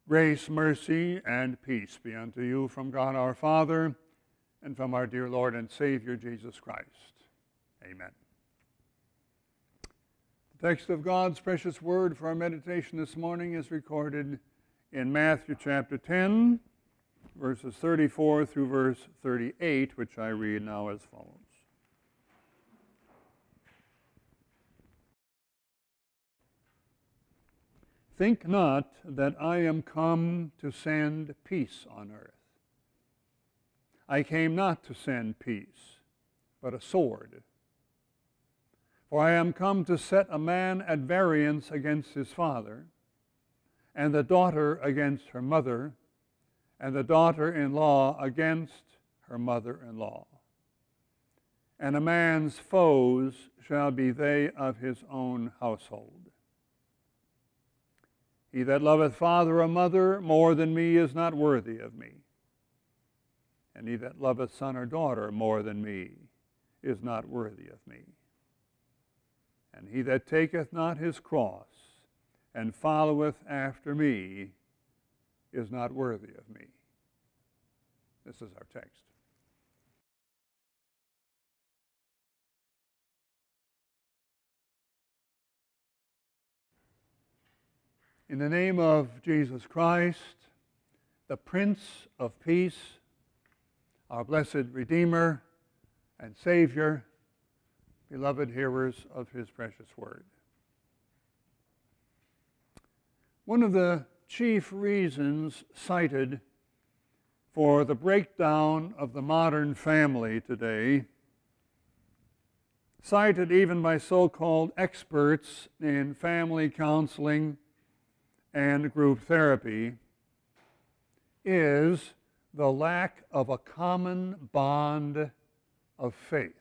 Grace, mercy, and peace be unto you from God our Father and from our dear Lord and Savior Jesus Christ. Amen. The text of God's precious word for our meditation this morning is recorded in Matthew chapter 10, verses 34 through verse 38, which I read now as follows. Think not that I am come to send peace on earth. I came not to send peace, but a sword. For I am come to set a man at variance against his father, and the daughter against her mother, and the daughter-in-law against her mother-in-law. And a man's foes shall be they of his own household. He that loveth father or mother more than me is not worthy of me. And he that loveth son or daughter more than me is not worthy of me. And he that taketh not his cross and followeth after me is not worthy of me. This is our text. In the name of Jesus Christ, the Prince of Peace, our blessed Redeemer and Savior, beloved hearers of his precious word. One of the chief reasons cited for the breakdown of the modern family today, cited even by so-called experts in family counseling and group therapy, is the lack of a common bond of faith.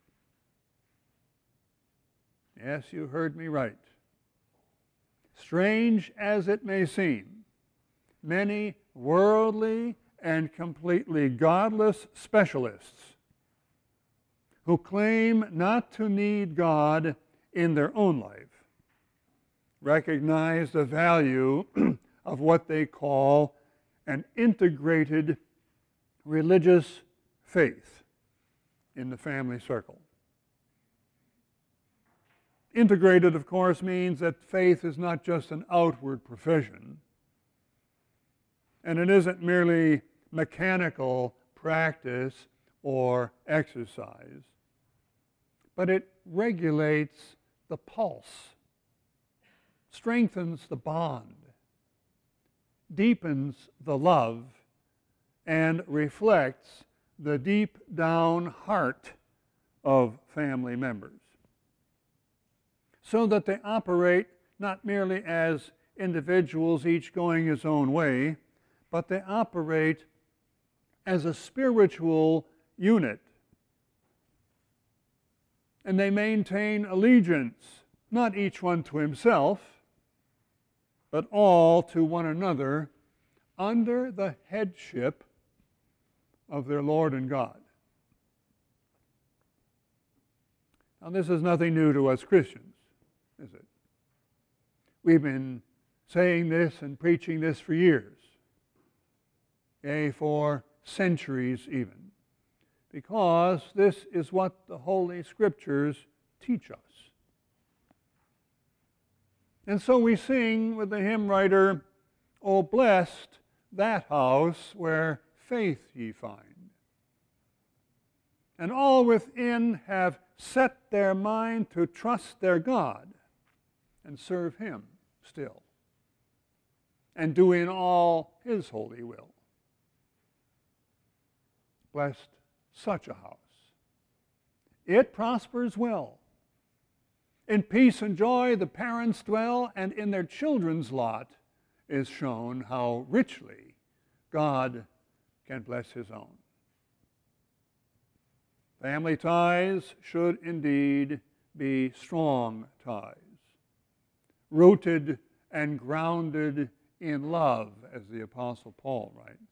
Yes, you heard me right. Strange as it may seem, many worldly and completely godless specialists who claim not to need God in their own life recognize the value of what they call an integrated religious faith in the family circle. Integrated, of course, means that faith is not just an outward profession, and it isn't merely mechanical practice or exercise, but it regulates the pulse, strengthens the bond, deepens the love, and reflects the deep down heart of family members, so that they operate not merely as individuals, each going his own way, but they operate as a spiritual unit. And they maintain allegiance, not each one to himself, but all to one another under the headship of their Lord and God. Now, this is nothing new to us Christians, is it? We've been saying this and preaching this for years, for centuries even, because this is what the Holy Scriptures teach us. And so we sing with the hymn writer, "O blessed that house where faith ye find, and all within have set their mind to trust their God and serve him still, and do in all his holy will. Blessed such a house. It prospers well. In peace and joy the parents dwell, and in their children's lot is shown how richly God can bless his own." Family ties should indeed be strong ties, rooted and grounded in love, as the Apostle Paul writes.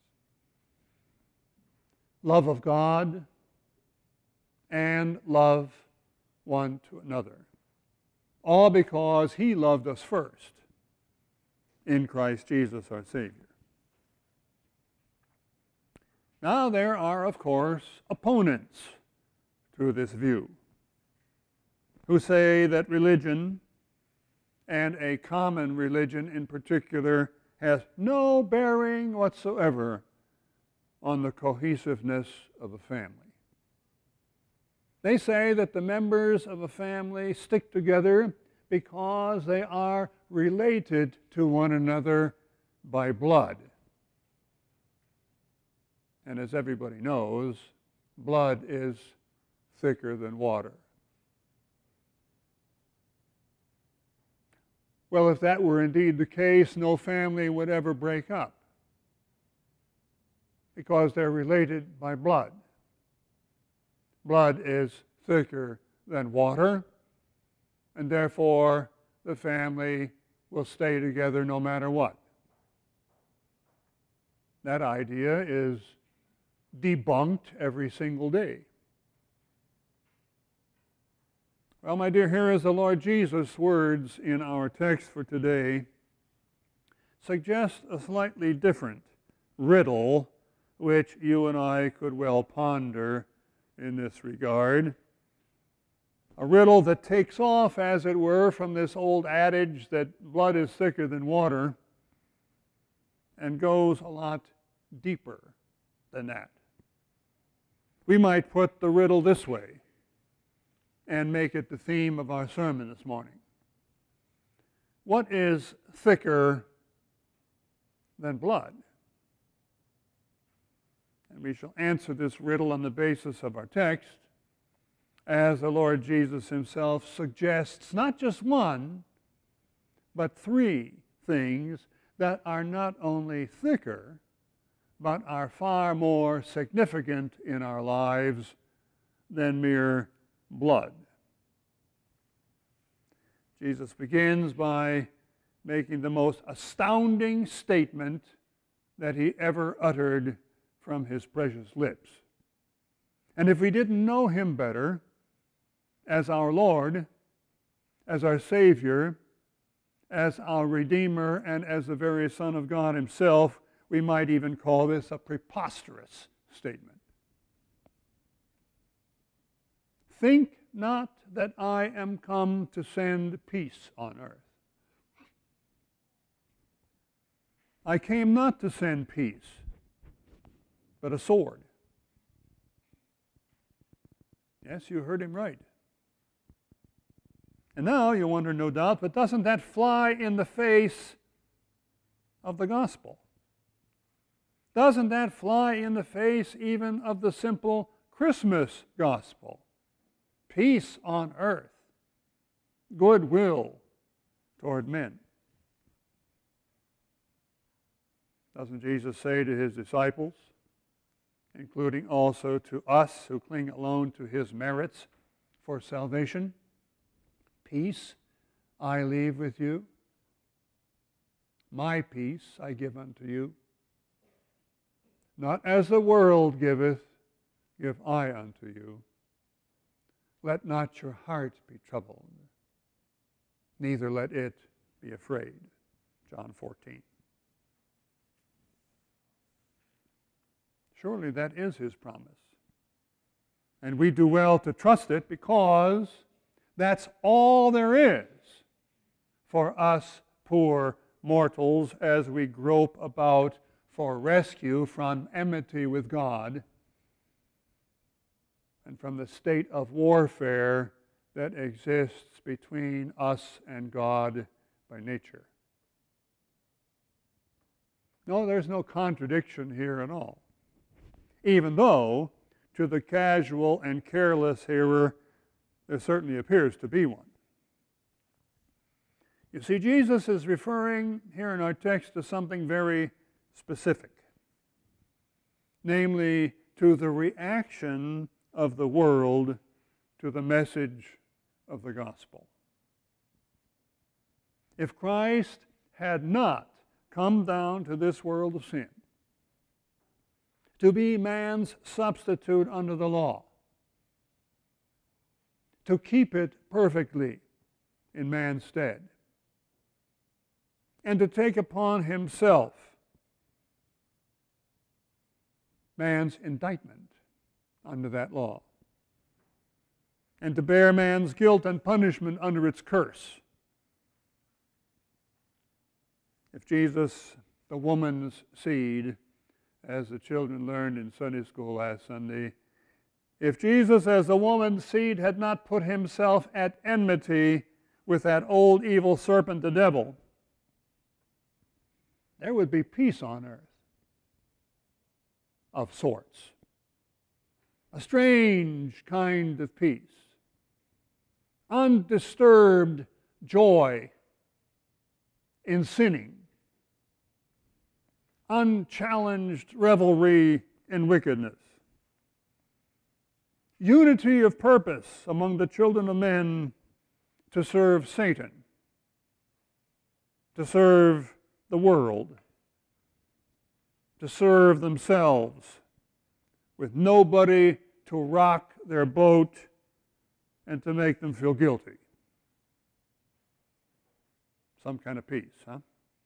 Love of God and love one to another, all because he loved us first in Christ Jesus our Savior. Now, there are, of course, opponents to this view who say that religion, and a common religion in particular, has no bearing whatsoever on the cohesiveness of a family. They say that the members of a family stick together because they are related to one another by blood. And as everybody knows, blood is thicker than water. Well, if that were indeed the case, no family would ever break up because they're related by blood. Blood is thicker than water, and therefore the family will stay together no matter what. That idea is debunked every single day. Well, my dear, here is the Lord Jesus' words in our text for today suggest a slightly different riddle which you and I could well ponder in this regard. A riddle that takes off, as it were, from this old adage that blood is thicker than water and goes a lot deeper than that. We might put the riddle this way and make it the theme of our sermon this morning. What is thicker than blood? And we shall answer this riddle on the basis of our text, as the Lord Jesus himself suggests not just one, but three things that are not only thicker, but are far more significant in our lives than mere blood. Jesus begins by making the most astounding statement that he ever uttered from his precious lips. And if we didn't know him better as our Lord, as our Savior, as our Redeemer, and as the very Son of God himself, we might even call this a preposterous statement. Think not that I am come to send peace on earth. I came not to send peace, but a sword. Yes, you heard him right. And now you wonder, no doubt, but doesn't that fly in the face of the gospel? Doesn't that fly in the face even of the simple Christmas gospel? Peace on earth, goodwill toward men. Doesn't Jesus say to his disciples, including also to us who cling alone to his merits for salvation, peace I leave with you, my peace I give unto you. Not as the world giveth, give I unto you. Let not your heart be troubled, neither let it be afraid. John 14. Surely that is his promise. And we do well to trust it because that's all there is for us poor mortals as we grope about for rescue from enmity with God and from the state of warfare that exists between us and God by nature. No, there's no contradiction here at all, even though to the casual and careless hearer there certainly appears to be one. You see, Jesus is referring here in our text to something very specific, namely to the reaction of the world to the message of the gospel. If Christ had not come down to this world of sin to be man's substitute under the law, to keep it perfectly in man's stead, and to take upon himself man's indictment under that law, and to bear man's guilt and punishment under its curse. If Jesus, the woman's seed, as the children learned in Sunday school last Sunday, if Jesus, as the woman's seed, had not put himself at enmity with that old evil serpent, the devil, there would be peace on earth of sorts. A strange kind of peace. Undisturbed joy in sinning. Unchallenged revelry in wickedness. Unity of purpose among the children of men to serve Satan, to serve the world, to serve themselves, with nobody to rock their boat and to make them feel guilty. Some kind of peace, huh?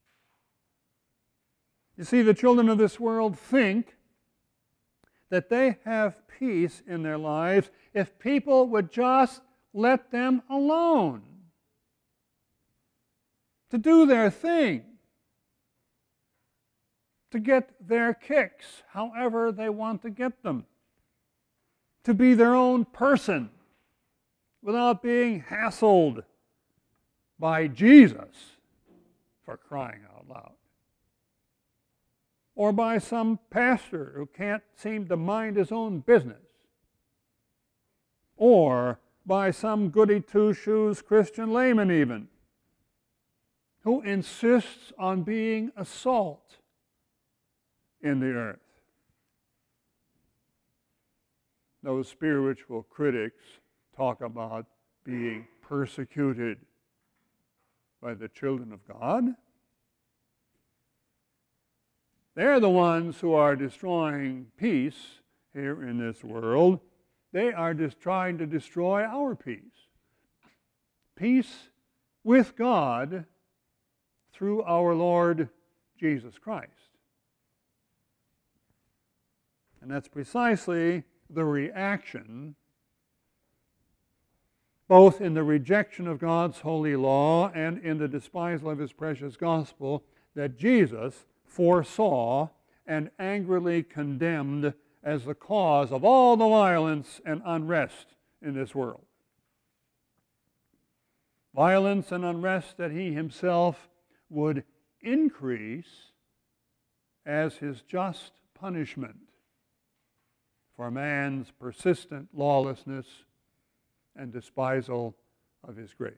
You see, the children of this world think that they have peace in their lives if people would just let them alone to do their thing, to get their kicks however they want to get them, to be their own person without being hassled by Jesus, for crying out loud, or by some pastor who can't seem to mind his own business, or by some goody two-shoes Christian layman even, who insists on being a salt in the earth. Those spiritual critics talk about being persecuted by the children of God. They're the ones who are destroying peace here in this world. They are just trying to destroy our peace. Peace with God through our Lord Jesus Christ. And that's precisely the reaction, both in the rejection of God's holy law and in the despisal of his precious gospel, that Jesus foresaw and angrily condemned as the cause of all the violence and unrest in this world. Violence and unrest that he himself would increase as his just punishment for man's persistent lawlessness and despisal of his grace.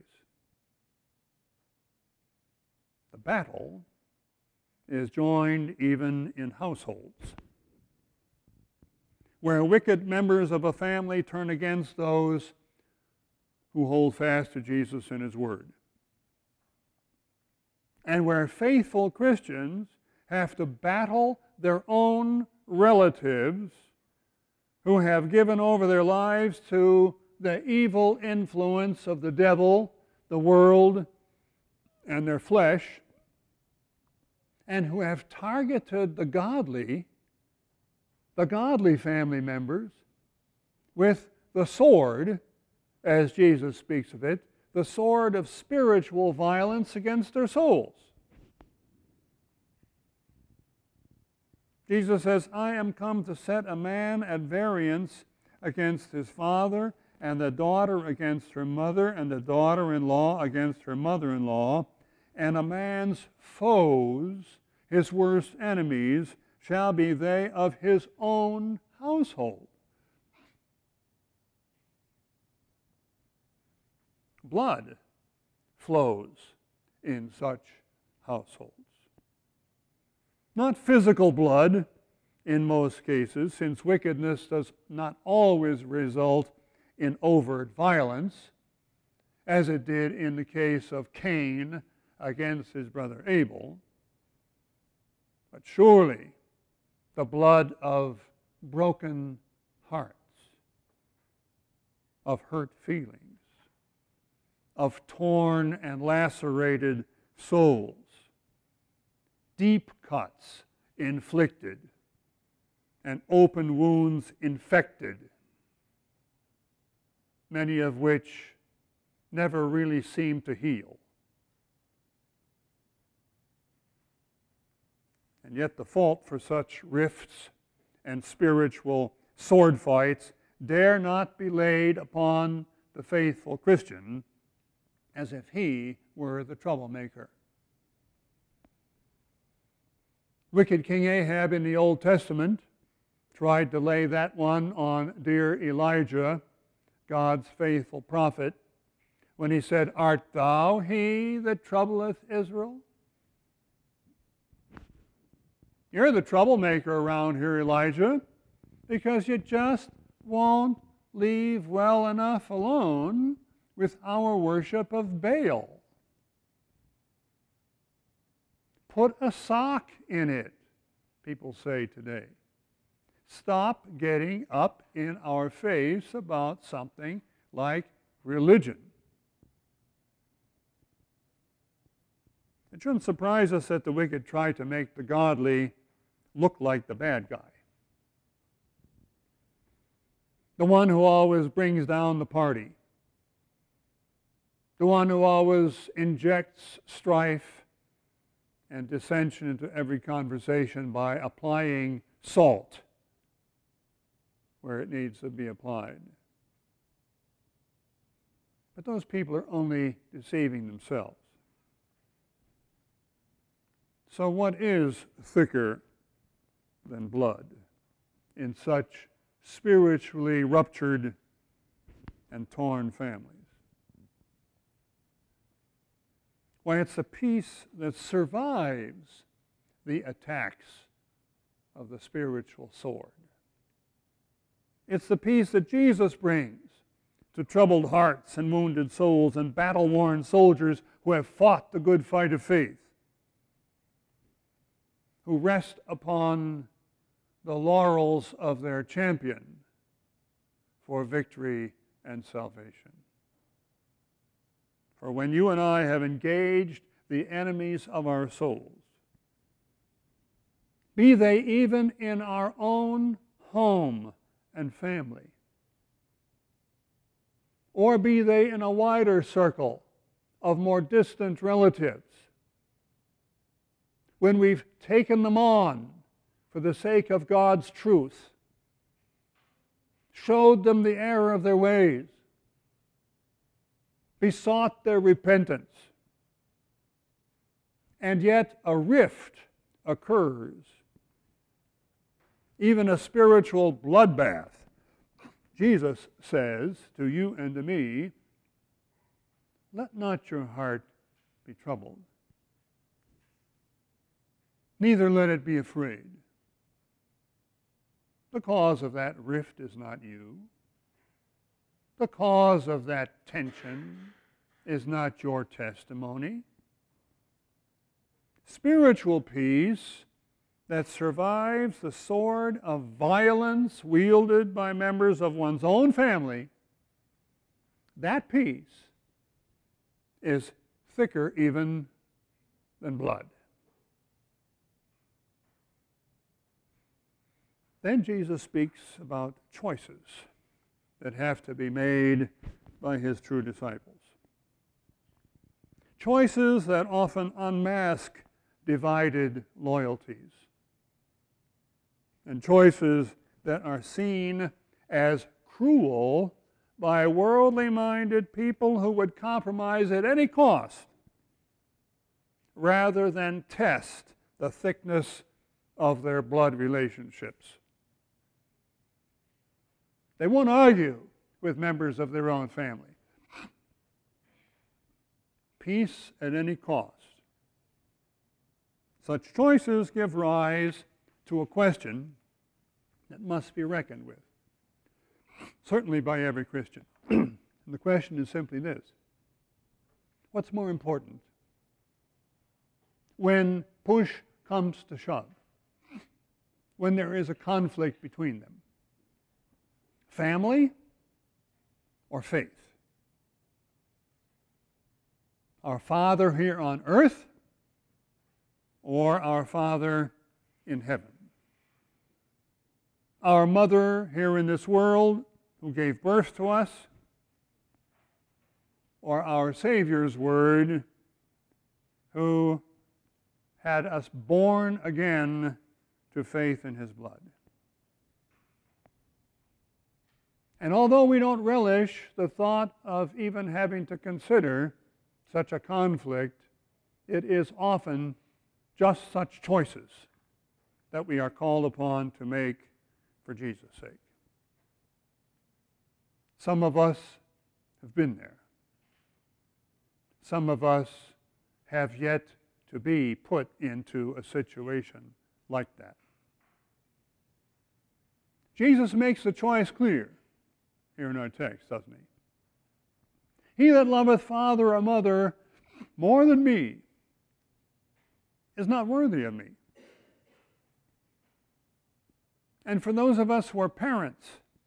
The battle is joined even in households, where wicked members of a family turn against those who hold fast to Jesus and his word, and where faithful Christians have to battle their own relatives who have given over their lives to the evil influence of the devil, the world, and their flesh, and who have targeted the godly family members with the sword, as Jesus speaks of it, the sword of spiritual violence against their souls. Jesus says, I am come to set a man at variance against his father, and the daughter against her mother, and the daughter-in-law against her mother-in-law, and a man's foes, his worst enemies, shall be they of his own household. Blood flows in such households. Not physical blood in most cases, since wickedness does not always result in overt violence, as it did in the case of Cain against his brother Abel. But surely the blood of broken hearts, of hurt feelings, of torn and lacerated souls, deep cuts inflicted and open wounds infected, many of which never really seem to heal. And yet the fault for such rifts and spiritual sword fights dare not be laid upon the faithful Christian as if he were the troublemaker. Wicked King Ahab in the Old Testament tried to lay that one on dear Elijah, God's faithful prophet, when he said, "Art thou he that troubleth Israel?" You're the troublemaker around here, Elijah, because you just won't leave well enough alone with our worship of Baal. Put a sock in it, people say today. Stop getting up in our face about something like religion. It shouldn't surprise us that the wicked try to make the godly look like the bad guy. The one who always brings down the party. The one who always injects strife and dissension into every conversation by applying salt where it needs to be applied. But those people are only deceiving themselves. So what is thicker than blood in such spiritually ruptured and torn families? Why, it's the peace that survives the attacks of the spiritual sword. It's the peace that Jesus brings to troubled hearts and wounded souls and battle-worn soldiers who have fought the good fight of faith, who rest upon the laurels of their champion for victory and salvation. For when you and I have engaged the enemies of our souls, be they even in our own home and family, or be they in a wider circle of more distant relatives, when we've taken them on for the sake of God's truth, showed them the error of their ways, besought their repentance, and yet a rift occurs, even a spiritual bloodbath, Jesus says to you and to me, let not your heart be troubled, neither let it be afraid. The cause of that rift is not you. The cause of that tension is not your testimony. Spiritual peace that survives the sword of violence wielded by members of one's own family, that peace is thicker even than blood. Then Jesus speaks about choices that have to be made by his true disciples. Choices that often unmask divided loyalties, and choices that are seen as cruel by worldly-minded people who would compromise at any cost rather than test the thickness of their blood relationships. They won't argue with members of their own family. Peace at any cost. Such choices give rise to a question that must be reckoned with, certainly by every Christian. And the question is simply this: what's more important when push comes to shove, when there is a conflict between them? Family or faith? Our Father here on earth or our Father in heaven? our mother here in this world who gave birth to us, or our Savior's word who had us born again to faith in his blood. And although we don't relish the thought of even having to consider such a conflict, it is often just such choices that we are called upon to make for Jesus' sake. Some of us have been there. Some of us have yet to be put into a situation like that. Jesus makes the choice clear here in our text, doesn't he? He that loveth father or mother more than me is not worthy of me. And for those of us who are parents,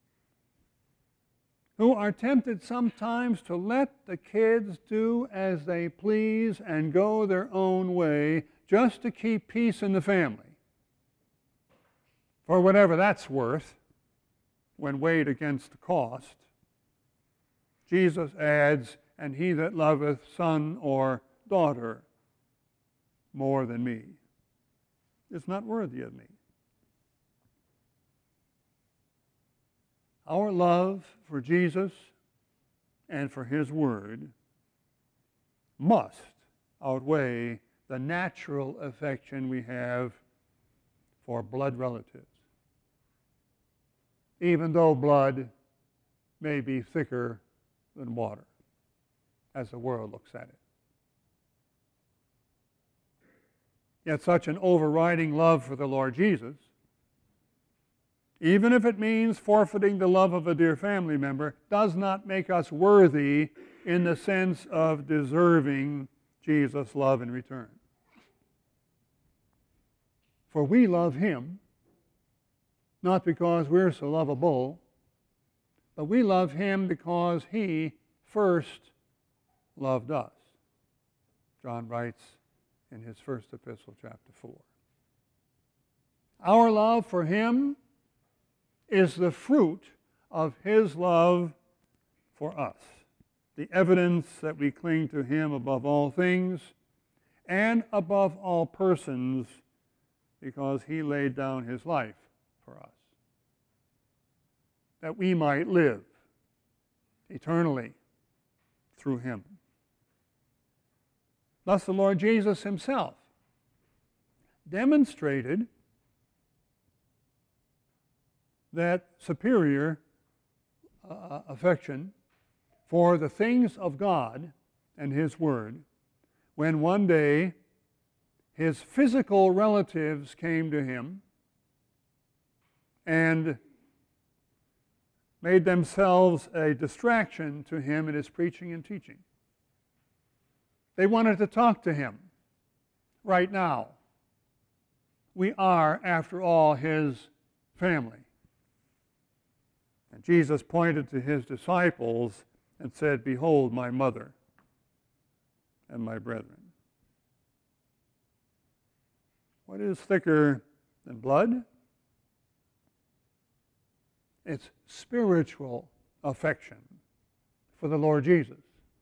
who are tempted sometimes to let the kids do as they please and go their own way just to keep peace in the family, for whatever that's worth when weighed against the cost, Jesus adds, and he that loveth son or daughter more than me is not worthy of me. Our love for Jesus and for his word must outweigh the natural affection we have for blood relatives, even though blood may be thicker than water, as the world looks at it. Yet such an overriding love for the Lord Jesus, even if it means forfeiting the love of a dear family member, does not make us worthy in the sense of deserving Jesus' love in return. For we love him, not because we're so lovable, but we love him because he first loved us. John writes in his first epistle, chapter 4. Our love for him is the fruit of his love for us, the evidence that we cling to him above all things and above all persons because he laid down his life for us, that we might live eternally through him. Thus the Lord Jesus himself demonstrated that superior affection for the things of God and his word when one day his physical relatives came to him and made themselves a distraction to him in his preaching and teaching. They wanted to talk to him right now. We are, after all, his family. And Jesus pointed to his disciples and said, "Behold my mother and my brethren." What is thicker than blood? It's spiritual affection for the Lord Jesus,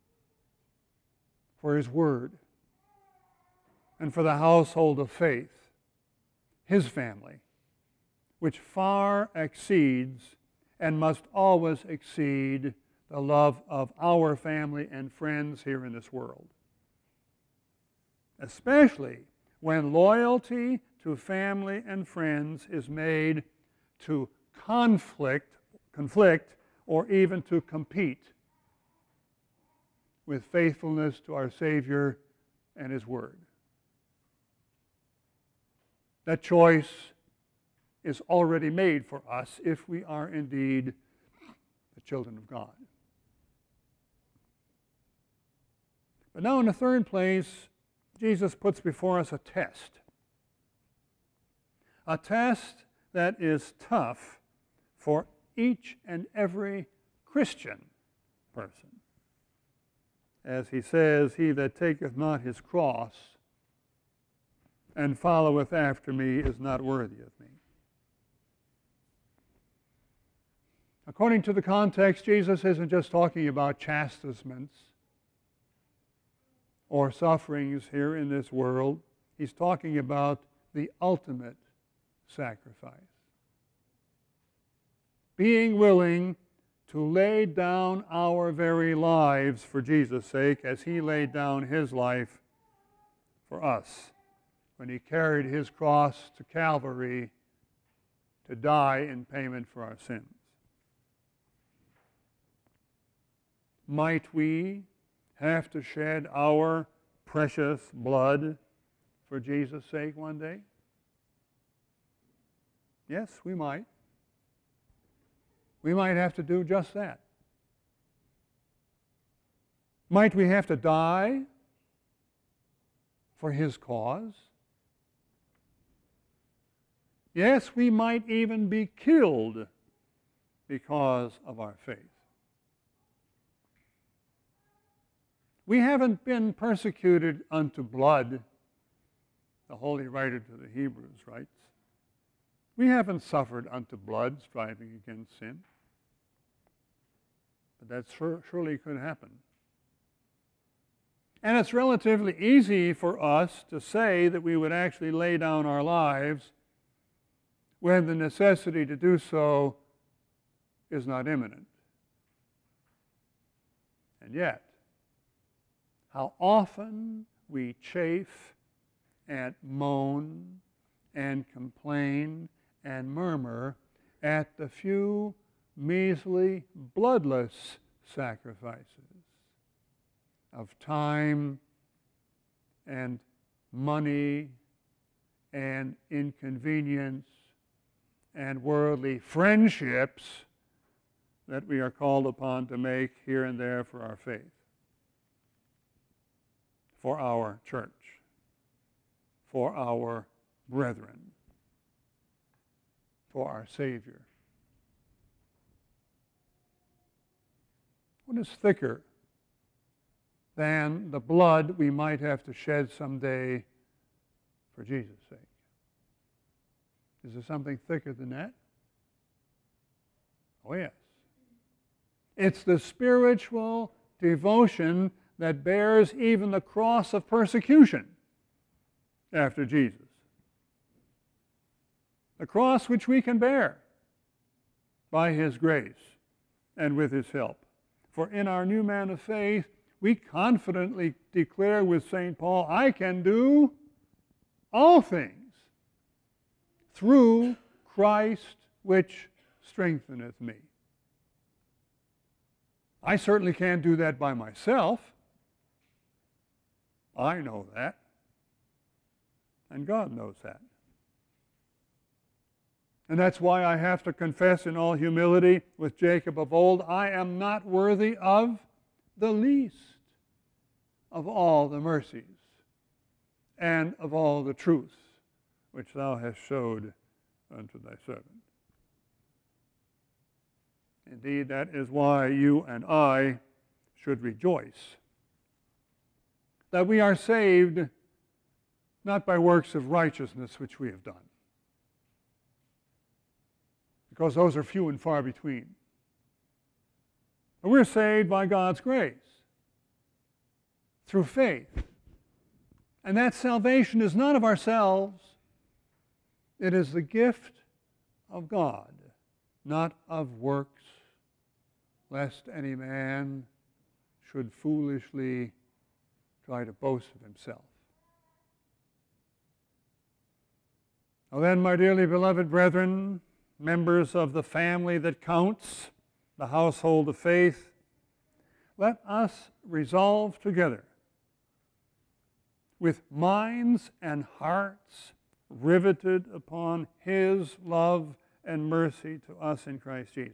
for his word, and for the household of faith, his family, which far exceeds and must always exceed the love of our family and friends here in this world. Especially when loyalty to family and friends is made to conflict, or even to compete with faithfulness to our Savior and his word. That choice is already made for us if we are indeed the children of God. But now in the third place, Jesus puts before us a test that is tough for each and every Christian person. As he says, "He that taketh not his cross and followeth after me is not worthy of me." According to the context, Jesus isn't just talking about chastisements or sufferings here in this world. He's talking about the ultimate sacrifice. Being willing to lay down our very lives for Jesus' sake, as he laid down his life for us when he carried his cross to Calvary to die in payment for our sins. Might we have to shed our precious blood for Jesus' sake one day? Yes, we might. We might have to do just that. Might we have to die for his cause? Yes, we might even be killed because of our faith. We haven't been persecuted unto blood, the holy writer to the Hebrews writes. We haven't suffered unto blood, striving against sin. But that surely could happen. And it's relatively easy for us to say that we would actually lay down our lives when the necessity to do so is not imminent. And yet, how often we chafe and moan and complain and murmur at the few measly, bloodless sacrifices of time and money and inconvenience and worldly friendships that we are called upon to make here and there for our faith, for our church, for our brethren, for our Savior. What is thicker than the blood we might have to shed someday for Jesus' sake? Is there something thicker than that? Oh, yes. It's the spiritual devotion that bears even the cross of persecution after Jesus. The cross which we can bear by his grace and with his help. For in our new man of faith, we confidently declare with St. Paul, I can do all things through Christ which strengtheneth me. I certainly can't do that by myself. I know that. And God knows that. And that's why I have to confess in all humility with Jacob of old, I am not worthy of the least of all the mercies and of all the truths which thou hast showed unto thy servant. Indeed, that is why you and I should rejoice that we are saved not by works of righteousness which we have done, because those are few and far between. But we're saved by God's grace through faith. And that salvation is not of ourselves. It is the gift of God, not of works, lest any man should foolishly try to boast of himself. Now then, my dearly beloved brethren, members of the family that counts, the household of faith, let us resolve together, with minds and hearts riveted upon his love and mercy to us in Christ Jesus,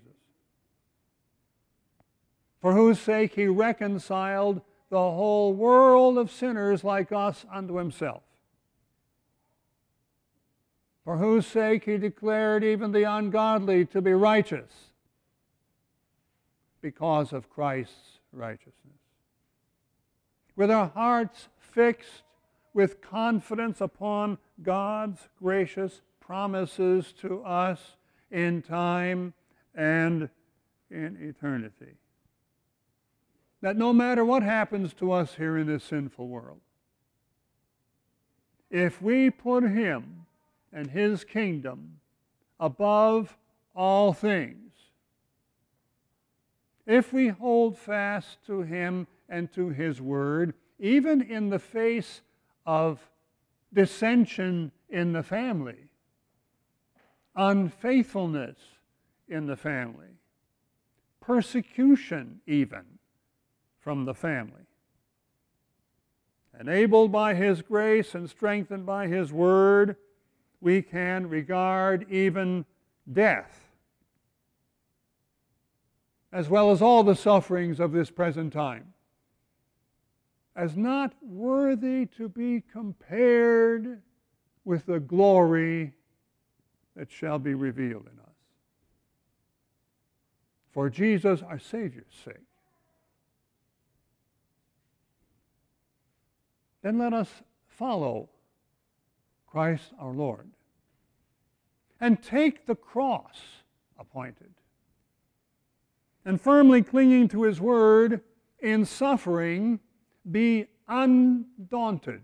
for whose sake he reconciled the whole world of sinners like us unto himself, for whose sake he declared even the ungodly to be righteous because of Christ's righteousness. With our hearts fixed with confidence upon God's gracious promises to us in time and in eternity. That no matter what happens to us here in this sinful world, if we put Him and His kingdom above all things, if we hold fast to Him and to His Word, even in the face of dissension in the family, unfaithfulness in the family, persecution even from the family, enabled by His grace and strengthened by His Word, we can regard even death, as well as all the sufferings of this present time, as not worthy to be compared with the glory that shall be revealed in us. For Jesus, our Savior's sake. Then let us follow Christ our Lord and take the cross appointed, and firmly clinging to His Word in suffering, be undaunted.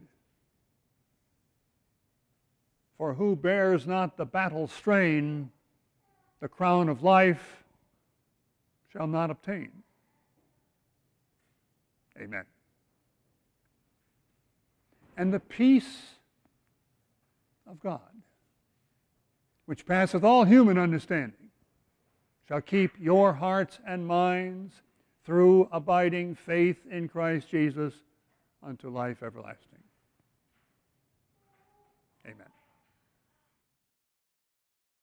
For who bears not the battle strain, the crown of life shall not obtain. Amen. And the peace of God, which passeth all human understanding, shall keep your hearts and minds through abiding faith in Christ Jesus unto life everlasting. Amen.